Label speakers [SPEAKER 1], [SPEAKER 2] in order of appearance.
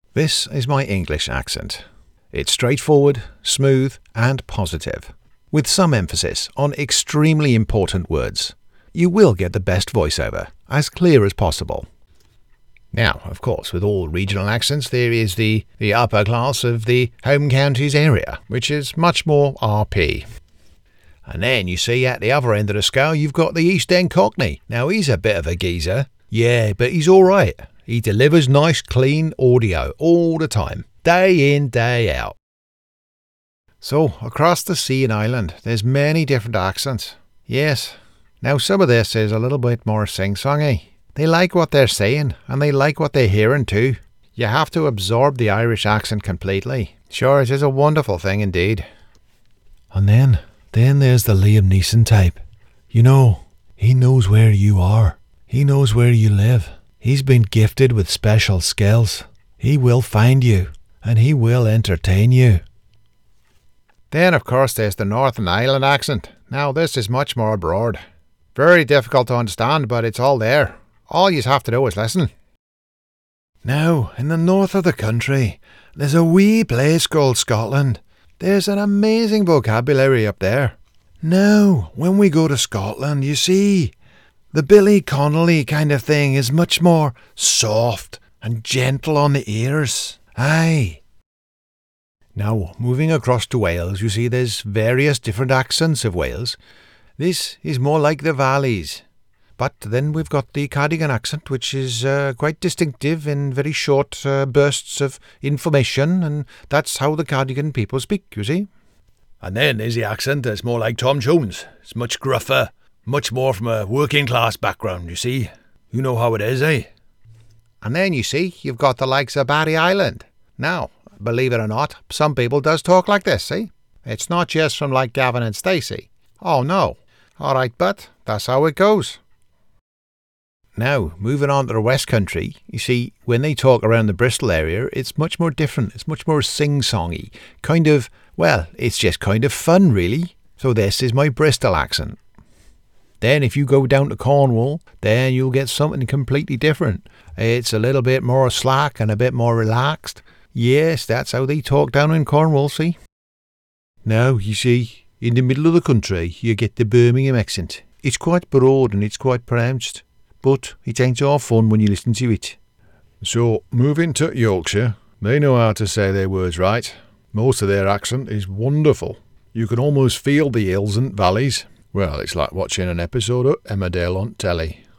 [SPEAKER 1] This is my English accent. It's straightforward, smooth, and positive, with some emphasis on extremely important words. You will get the best voiceover, as clear as possible. Now, of course, with all regional accents, there is the upper class of the home counties area, which is much more RP. And then you see at the other end of the scale, you've got the East End Cockney. Now, he's a bit of a geezer. Yeah, but he's all right. He delivers nice, clean audio all the time, day in, day out. So, across the sea and island, there's many different accents. Yes. Now, some of this is a little bit more sing-songy. They like what they're saying, and they like what they're hearing too. You have to absorb the Irish accent completely. Sure, it is a wonderful thing indeed. And then there's the Liam Neeson type. You know, he knows where you are. He knows where you live. He's been gifted with special skills. He will find you, and he will entertain you. Then, of course, there's the Northern Ireland accent. Now, this is much more broad. Very difficult to understand, but it's all there. All you have to do is listen. Now, in the north of the country, there's a wee place called Scotland. There's an amazing vocabulary up there. Now, when we go to Scotland, you see, the Billy Connolly kind of thing is much more soft and gentle on the ears. Aye. Now, moving across to Wales, you see there's various different accents of Wales. This is more like the valleys. But then we've got the Cardigan accent, which is quite distinctive in very short bursts of information, and that's how the Cardigan people speak, you see. And then there's the accent that's more like Tom Jones. It's much gruffer, much more from a working class background, you see. You know how it is, eh? And then, you see, you've got the likes of Barry Island. Now, believe it or not, some people does talk like this, see? It's not just from like Gavin and Stacey. Oh, no. All right, but that's how it goes. Now, moving on to the West Country, you see, when they talk around the Bristol area, it's much more different. It's much more sing-songy. Kind of, well, it's just kind of fun, really. So this is my Bristol accent. Then if you go down to Cornwall, then you'll get something completely different. It's a little bit more slack and a bit more relaxed. Yes, that's how they talk down in Cornwall, see? Now, you see, in the middle of the country, you get the Birmingham accent. It's quite broad and it's quite pronounced, but it ain't all fun when you listen to it. So, moving to Yorkshire, they know how to say their words right. Most of their accent is wonderful. You can almost feel the hills and valleys. Well, it's like watching an episode of Emmerdale on telly.